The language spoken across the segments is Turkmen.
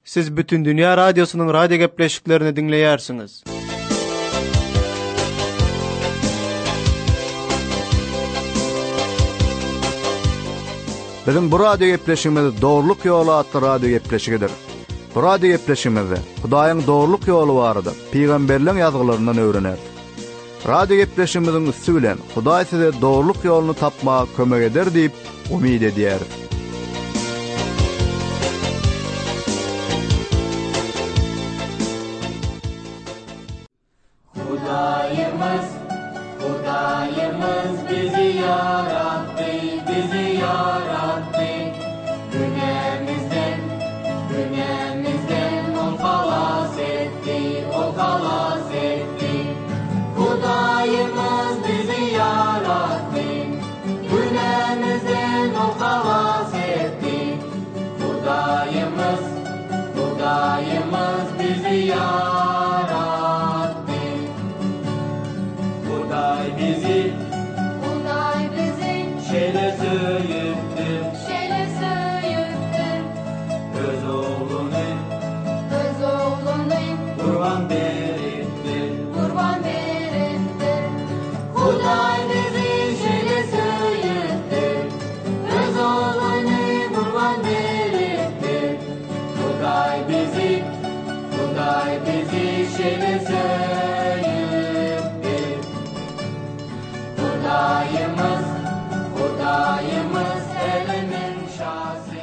Siz bütün dünya radyosunun radyo gepleşiklerini dinleyersiniz. Bizim bu radyo gepleşigimiz Doğruluk Yolu adlı radyo gepleşigidir. Bu radyo gepleşigimizde Hudaýyň doğruluk ýoly barada peýgamberliň ýazgylарyndan öwrener. Radyo gepleşigimizin üstü bilen Hudaý size doğruluk ýoluny tapmaga kömek eder diýip umyt edýär. Hudaýymyz bizi yarattı, bizi yarattı. Günämizden ol halas etti, ol halas etti. Hudaýymyz bizi yarattı, günämizden ol halas etti. Hudaýymyz bizi yarattı. Hudaý bizi şeýle söýüpdi, öz oğlunu kurban beripdi. Hudaý bizi şeýle söýüpdi, öz oğlunu kurban beripdi. Hudaý bizi şeýle söýüpdi. Hudaýymyz elimin şahsy.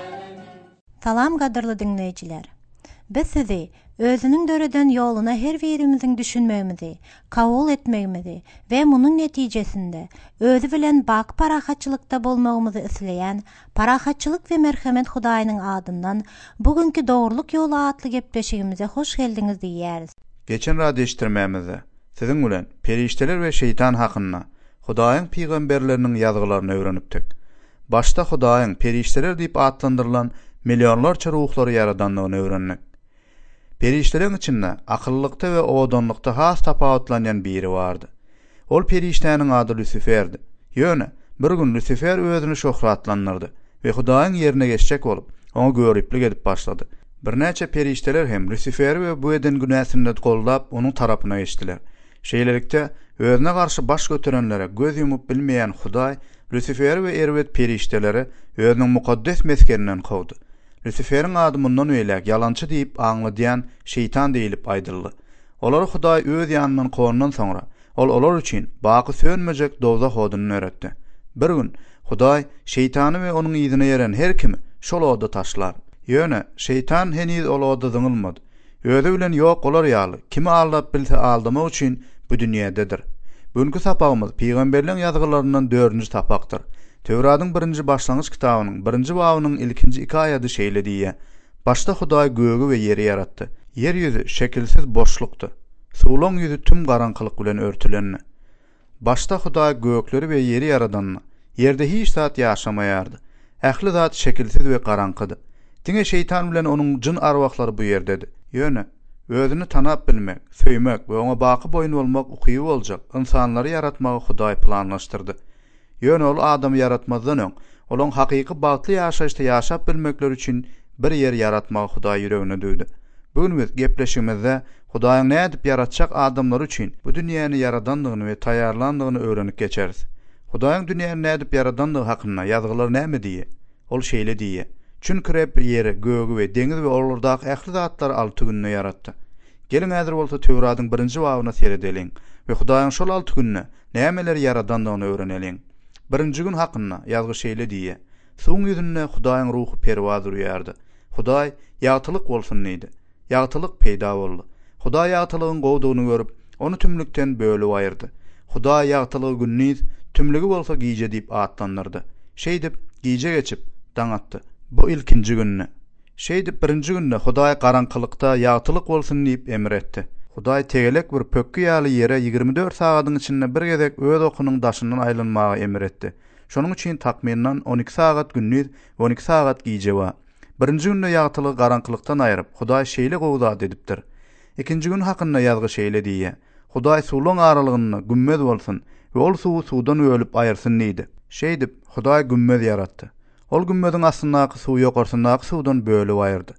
Salam gadyrly dinleýijiler. Biz sizi özünün döreden ýoluna her birimiziň düşünmegimizi, kabul etmegimizi we munyň netijesinde özü bilen bak parahatçylykda bolmagymyzy isleýän Parahatçylyk we merhamet Hudaýynyň adyndan bugünkü Doğruluk Ýolu adly gepleşigimize hoş geldiňiz diýýäris. Geçen radyo iştirmemizde siziň bilen perişteler we şeytan hakynda Hudaýyň peýgamberleriniň ýazgylaryny öwrenipdik. Başda Hudaýyň perişteler diýip adlandyrylan milyonlarça ruhlary yaradanlygyny öwrendik. Perişteleriň içinde akıllykda we owadanlykda has tapawutlanýan biri bardy. Ol periştäniň ady Lusiferdi. Ýöne bir gün Lusifer özüni şöhratlandyrdy we Hudaýyň ýerine geçjek bolup oňa göriplik edip başlady. Birnäçe perişteler hem Lusifer we bu eden günäsini gollap onuň tarapyna geçdiler. Şeýlelikde özüne garşy baş göterenlere göz yumup bilmeýän Hudaý Lusifer we erwet perişteleri özüniň mukaddes meskeninden kowdy. Lusiferin ady mundan öýlek yalançy diýip aňladýan şeytan diýilip aýdyldy. Olary Hudaý öz ýanyndan kowandan soňra olar üçin baky sönmejek dozak oduny öğretdi. Bir gün Hudaý şeytany we onuň ýyzyna ýeren her kimi şol oda taşlar. Ýöne şeytan heniz ol oda zyňylmady. Özü bilen ýok olar ýaly. Kimi aldap bilse aldamak üçin bu dünýädedir. Bugünkü sapagymyz peýgamberliň ýazgylaryndan 4-nji tapakdyr. Tewratyň 1-nji başlangyç kitabynyň 1-nji babynyň ilkinji 2 aýaty şeýle diýär. Başda Hudaý gögi we ýeri yaratdy. Yer ýüzi şekilsiz boşlukdy. Suwlaň ýüzi tüm garankylyk bilen örtülenni. Başda Hudaý gökleri we ýeri yaradanny. Ýerde hiç zat ýaşamaýardy. Ähli zat şekilsiz we garankydy. Diňe şeytan bilen onuň jyn arwahlary bu ýerdedi. Ýöne özüni tanap bilmek, söýmek we oňa baky boýun bolmak ukyby boljak. İnsanlary yaratmagy Hudaý planlaşdyrdy. Ýöne ol adamy yaratmazdan öň, olaň hakyky bagtly ýaşaşda ýaşap bilmekler üçin bir ýer yaratmagy Hudaý ýüregine döwdi. Bugün biz gepleşigimizde Hudaýyň nädip yaratjak adamlar üçin bu dünýäni yaradanlygyny we taýýarlandygyny öwrenip geçeriz. Hudaýyň dünýäni nädip yaradanlygy hakynda ýazgylar näme diýe? Ol şeýle diýe. Çünki Reb ýeri, gögi we deňiz we olardaky ähli zatlar alty günne yaratdy. Gelin häzir bolsa Tewratyň 1-nji babyna seredeliň we Hudaýyň şol alty günne nämeler yaradanlygyny öwreneliň. 1-nji gün hakynda ýazgy şeýle diýe. Suň ýüzünde Hudaýyň ruhy perwaz urýardy. Hudaý ýagtylyk bolsun diýdi. Ýagtylyk peýda boldy. Hudaý ýagtylygyň gowdugyny görüp, onu tümlükden bölüp aýyrdy. Hudaý ýagtylygy günniz, tümlügi bolsa giýje diýip adlandyrdy. Şeýdip giýje geçip daňatdy. Bu ilkinji günne. Şeýdip 1-nji günde Hudaý garankylykda ýagtylyk bolsun diýip emir etdi. Hudaý tegelek bir pökkü ýaly ýere 24 sagatyň içinde bir gezek öz okunyň daşyndan aýlanmagy emir etdi. Şonuň üçin takmyndan 12 sagat günniz, 12 sagat giýje bar. 1-nji günde ýagtylyk garankylykdan aýryp Hudaý şeýle gowda edipdir. 2-nji gün hakynda ýazgy şeýle diýe. Hudaý suwlaň aralygyny gümmez bolsun we ol suwu suwdan ölüp aýyrsyn diýdi. Şeýdip Hudaý gümmez yaratdy. Ol gümmediň astyndaky suw ýokarsynaky suwdan bölüp aýyrdy.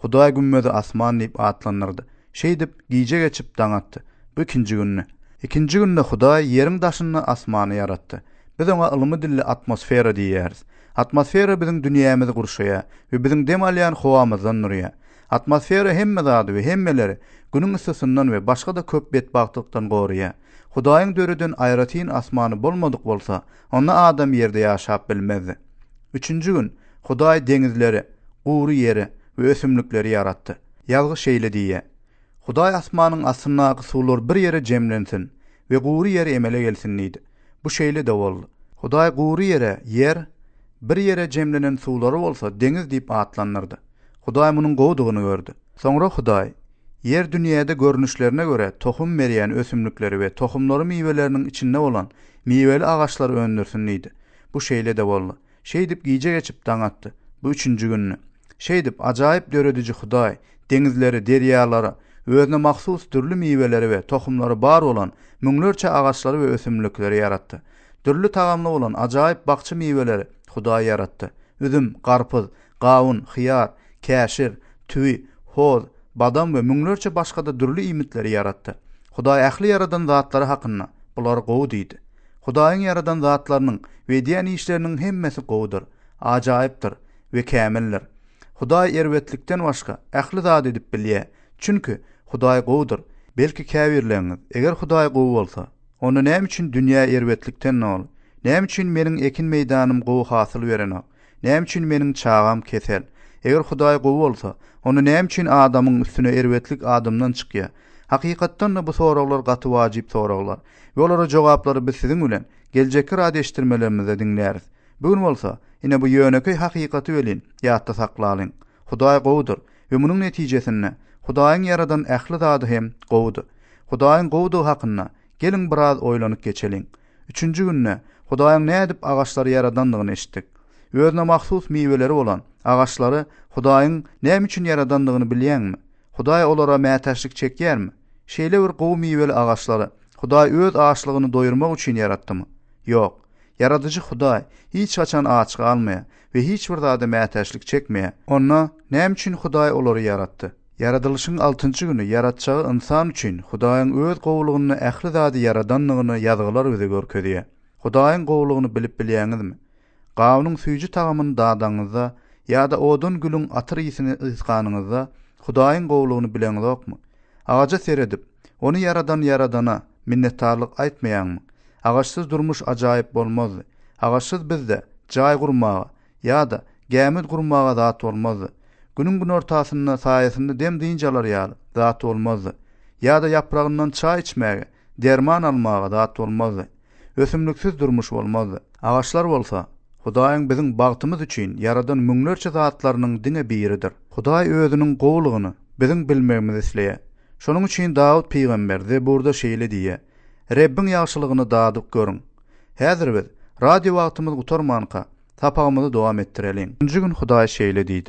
Hudaý gümmedi asman diýip atlanyrdy. Şey dip giýje geçip daňatdy. Bu ikinji günne. İkinji günde Hudaý ýeriň daşyny asmany yaratdy. Biz oňa ılmy dilli atmosfera diýeriz. Atmosfera biziň dünýämizi gurşaýar we biziň dem alýan howamyzdan nurýar. Atmosfera hemme zady we hemmeleri günüň ısysyndan we başga da köp betbaktykdan gorýar. Hudaýyň döreden aýratyn asmany bolmadyk bolsa, onda adam ýerde ýaşap bilmezdi. Üçüncü gün Hudaý deňizleri, gury ýeri we ösümlikleri yaratdy. Ýalgy şeýle diýe. Hudaý asmanyň asyna suwlar bir ýere jemlensin we gury ýeri emele gelsin diýdi. Bu şeýle de boldy. Hudaý gury ýere ýer bir ýere jemlenen suwlary bolsa deňiz diýip atlanyrdy. Hudaý munyň gowdugyny gördü. Soňra Hudaý yer dünýäde görnüşlerine göre tohum berýän ösümlikleri we tohumlary miweleriniň içinde bolan miweli agaçlary öndürsin diýdi. Bu şeýle de boldy. Şey dip giýje geçip daňatdy. Bu üçüncü günni. Şey dip ajaýyp döredici Hudaý deňizleri, derýalary, özüne mahsus türlü miweleri we tohumlary bar bolan müňlerçe agaçlary we ösümlikleri yaratdy. Türlü tagamly bolan ajaýyp bakçy miweleri Hudaý yaratdy. Üzüm, garpyz, gawun, hyýar, käşir, tüwi, hoz, badam we müňlerçe başga da türlü imitleri yaratdy. Hudaý ähli yaradan zatlary hakynda bular gowy diýdi. Hudaýyň yaradan zatlarynyň we diýen işleriniň hemmesi gowdur, ajaýypdyr we kämildir. Hudaý erwetlikden başga ähli zat edip bilýär. Çünki Hudaý gowdur. Belki käbirleňiz, eger Hudaý gowy bolsa, onu näme üçin dünýä erwetlikden nol? Näme üçin meniň ekin meýdanym gowy hasyl berenok? Näme üçin meniň çağam kesel? Eger Hudaý gowy bolsa, onu näme üçin adamyň üstüne erwetlik adamdan çykýar? Hakykatdan da bu soraglar gaty wajyp soraglar. Ýolara jogaplary biz siziň bilen geljeki radio eşitdirmelerimizde dinleriz. Bugün bolsa, ine bu ýöneköy hakykaty bilen ýatda saklalyň. Hudaý gowudur we munyň netijesinde Hudaýyň yaradan ähli zady hem gowudy. Hudaýyň gowudygy hakynda gelin biraz oýlanyp geçeliň. Üçüncü günne Hudaýyň nädip agaçlary yaradandygyny eşitdik. Özüne mahsus miweleri bolan agaçlary Hudaýyň näme üçin yaradandygyny bilýärmi? Hudaý olara mätäşlik çekýärmi? Şeýle bir gowy miweli agaçlary Hudaý öz ağaçlygyny doýurmak üçin yaratdymy? Ýok. Yaradyjy Hudaý hiç açan ağaç galmaýar we hiç bir zada mätäşlik çekmeýär. Onda näme üçin Hudaý olary yaratdy? Yaradylışyň 6-njy güni yaratjagy insan üçin Hudaýyň öz gowlugyny ähli zady yaradanlygyny ýazgylar bize görkezýär. Hudaýyň gowlugyny bilip bilýäňizmi? Gawnyň süýji tagamyny dadaňyzda ýa-da odun gülüň atyr ýysini ysganyňyzda Hudaýyň gowlugyny bileňizokmy? Agaça seredip, onu yaradana minnetdarlyk aýtmaýanmy? Agaçsyz durmuş ajaýyp bolmazdy. Agaçsyz bizde jaý gurmaga ýa-da gämit gurmaga zat bolmazdy. Günüň gün ortasynda saýasynda dem diýinjalar ýaly zat bolmazdy. Ýa-da ýapragyndan çaý içmäge, derman almaga zat bolmazdy. Ösümliksiz durmuş bolmazdy. Agaçlar bolsa, Hudaýyň biziň bagtymyz üçin yaradan müňlerçe zatlarynyň diňe biridir. Hudaý özüniň gowlugyny biziň bilmegimizi isleýär. Şonuň üçin Dawud peýgamber de burada şeýle diýär: Rebbiň ýagşylygyny dadyp görüň. Häzir biz radio wagtymyz gutarmanka tapagymyzy dowam etdireliň. Üçüncü gün Hudaý şeýle diýdi.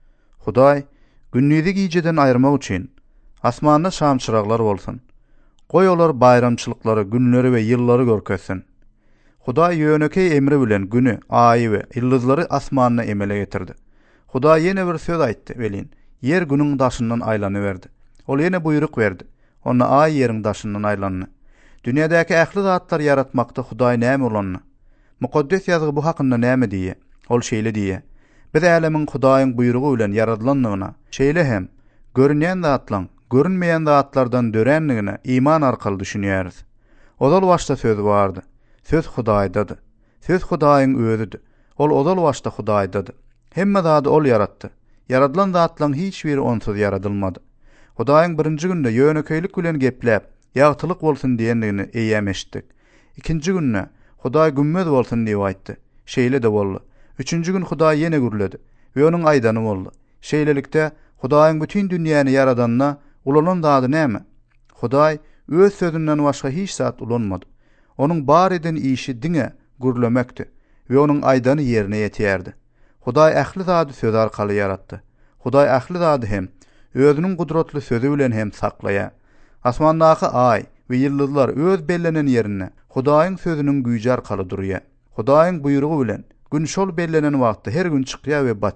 Hudaý günnüzi giýjeden aýyrmak üçin asmanda şam çyraglar bolsun. Goý olar bayramçylyklary, günleri we ýyllary görkezsin. Hudaý ýönekey emri bilen günü, aýy we ýyldızlary asmanyna emele getirdi. Hudaý ýene bir söz aýtdy welin. Yer günüň daşyndan aýlanyberdi. Ol ýene buyruk berdi. Onda aýy ýeriň daşyndan aýlandy. Dünýädäki ähli zatlar yaratmakda Hudaý näme bolanny? Mukaddes ýazgy bu hakynda näme diýe? Ol şeýle diýe: Biz älemiň Hudaýyň buyrugy bilen yaradylanlygyna, şeýle hem görünýän zatlaň görünmeýän zatlardan dörenligine iman arkaly düşünýäris. Ozal başda söz bardy. Söz Hudaýdadyr. Söz Hudaýyň özüdir. Ol ozal başda Hudaýdadyr. Hemme zady ol yaratdy. Yaradylan zatlaň hiç biri onsuz yaradylmady. Hudaýyň birinji günde ýönekeýlik bilen gepläp, ýagtylyk bolsun diýendigini eýäm eşitdik. İkinji günde Hudaý gümmez bolsun diýip aýtdy. Şeýle de boldy. Üçüncü gün Hudaý ýene gürledi we onuň aýdany boldy. Şeýlelikde Hudaýyň bütün dünýäni yaradanyna ulanan zady näme? Hudaý öz sözünden başga hiç zat ulanmady. Onuň bar eden işi diňe gürlemekdi we onuň aýdany ýerine ýetýärdi. Hudaý ähli zady söz arkaly yaratdy. Hudaý ähli zady hem özüniň gudratly sözü bilen hem saklaýar. Asmandaky aý we ýyldızlar öz bellenen ýerine Hudaýyň sözüniň güýji arkaly durýar. Hudaýyň buyrugy bilen gün şol bellenen wagtda her gün çykýar we batýar.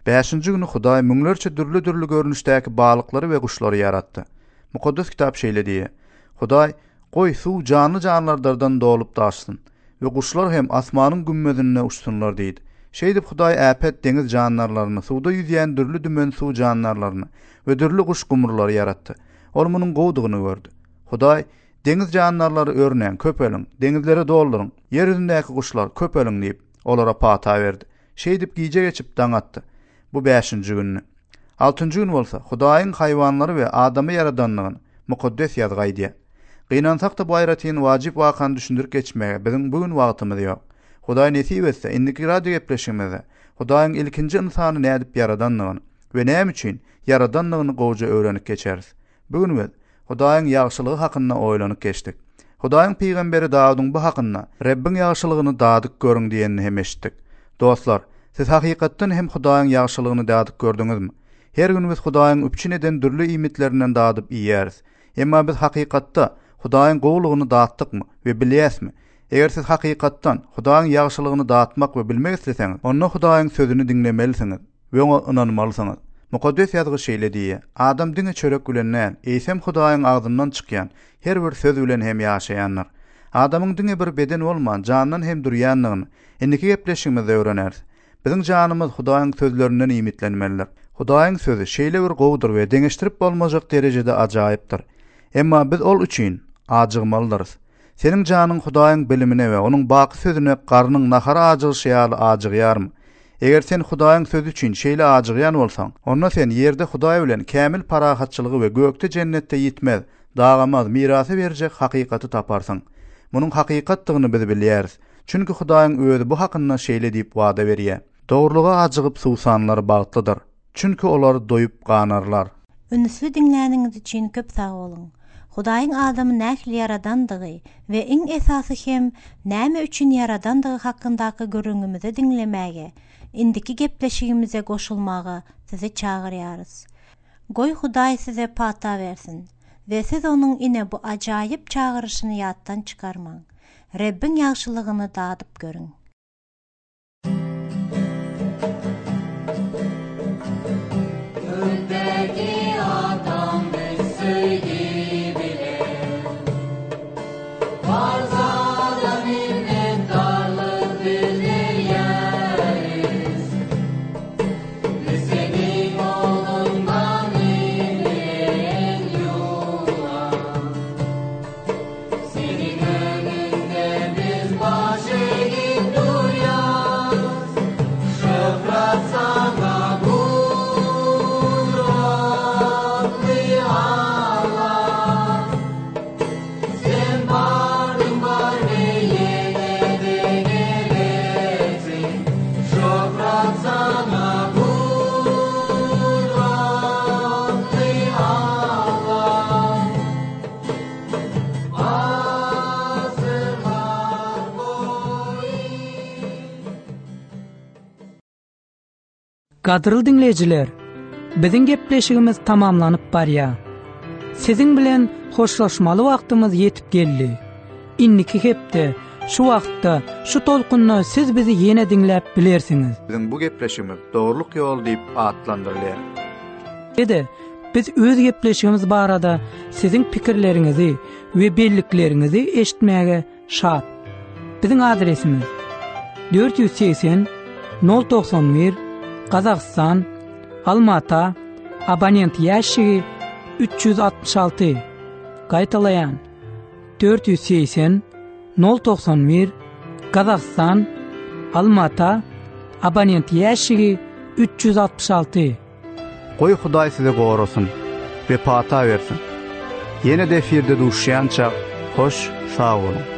5-nji güni Hudaý müňlerçe dürli görnüşdäki balyklary we guşlary yaratdy. Mukaddes kitap şeýle diýe. Hudaý goý suw canly janlardan dolup daşsyn we guşlar hem asmanyň gümmezine uçsunlar diýdi. Şeýdip Hudaý äpet deňiz janlarlaryny, suwda ýüzýän dürli dümen suw janlarlaryny we dürli guş gumurlary yaratdy. Ol munyň gowdugyny gördü. Hudaý deňiz janlarlary örnäň, köpeliň, deňizlere doldurun, ýer ýüzündäki guşlar köpeliň diýip olara pata berdi. Şeýdip giýje geçip daňatdy. Bu 5-nji günni. 6-njy gün bolsa Hudaýyň haýwanlary we adamy yaradanlygyny mukaddes ýazgaý diýär. Gynansak da bu aýratyn wajib wakan düşündirip geçmege biziň bugün wagtymyz ýok. Hudaý nesip etse indiki radio gepleşigimizde Hudaýyň ilkinji insany nädip yaradanlygyny we näme üçin yaradanlygyny gowja öwrenip geçeriz. Bugün biz Hudaýyň ýagşylygy hakynda oýlanyp geçdik. Hudaýyň peýgamberi Dawudyň bu hakynda Rabbiň ýagşylygyny dadyk görüň diýenini hem eşitdik. Dostlar, siz hakykatdan hem Hudaýyň ýagşylygyny dadyk gördüňizmi? Her gün biz Hudaýyň üpçün eden dürli iýmitlerinden dadyp iýýäris. Emma biz hakykatda Hudaýyň gowlugyny datdykmy we bilýäsmi? Eger siz hakykatdan Hudaýyň ýagşylygyny datmak we bilmek isleseňiz, onda Hudaýyň sözüni dinlemelisiniz we ona inanmalysyňyz. Mukaddes ýazgy şeýle diýär: Adam diňe çörek bilen eýsem Hudaýyň agdyndan çykýan her bir söz bilen hem ýaşaýanlar. Adamyň diňe bir beden bolman, jandan hem durýanlygyny indiki gepleşigimizde öwreneriz. Biziň janymyz Hudaýyň sözlerinden iýmitlenmelidir. Hudaýyň sözü şeýle bir gowdur we deňeşdirip bolmajak derejede ajaýypdyr. Emma biz ol üçin ajygmalydyryz. Seniň janyň Hudaýyň bilimine we onuň baky sözüne garnyň nahara ajygýaly ajygýarmy? Eger sen Hudaýyň sözü üçin şeýle ajygýan bolsaň, onda sen ýerde Hudaý bilen kämil parahatçylygy we gökde jennetde ýitmez, dagamaz mirasy berjek hakykaty taparsyň. Munyň hakykatdygyny biz bilýäris. Çünki Hudaýyň özü bu hakynda şeýle diýip wada berýär: Dogrulyga azygyp suwsanlar bagtlydyr. Çünki olar doyup ganarlar. Ünsü dinläniňiz üçin köp sag bolun. Hudaýyň adamy nähli yaradandygy we iň esasy hem näme üçin yaradandygy hakyndaky görüňimizi dinlemäge, indiki gepleşigimize goşulmagy sizi çagyrýarys. Goý Hudaý size pata bersin we siz onuň ine bu ajaýyp çagyryşyny ýatdan çykarmaň. Rabbiň ýagşylygyny dadyp görüň. Gökteki adam söyledi bile, varsa minnettarlık bildiririz. Biz senin oğlundan indiren yola, senin önünde biz baş eğip duruyoruz. Şöhret sana Gadrıl dinleyijiler, biziň gepleşigimiz tamamlanyp barýar. Siziň bilen hoşlaşmaly wagtymyz ýetip geldi. Inniki hepde, şu wagtda, şu tolkunna siz bizi ýene dinläp bilersiňiz. Biziň bu gepleşigimiz dogruluk ýol diýip atlandyrylýar. Ede, biz öz gepleşigimiz barada siziň pikirleriňizi we belliklerinizi eşitmäge şat. Biziň adresimiz 480 091 Kazakistan, Almata, abonent ýaşygy 366. Gaýtalaýan 480 091 Kazakistan, Almata, abonent ýaşygy 366. Goý Hudaý size gorasyň we pata bersin. Ýene de efirde duşýança hoş sag bolun.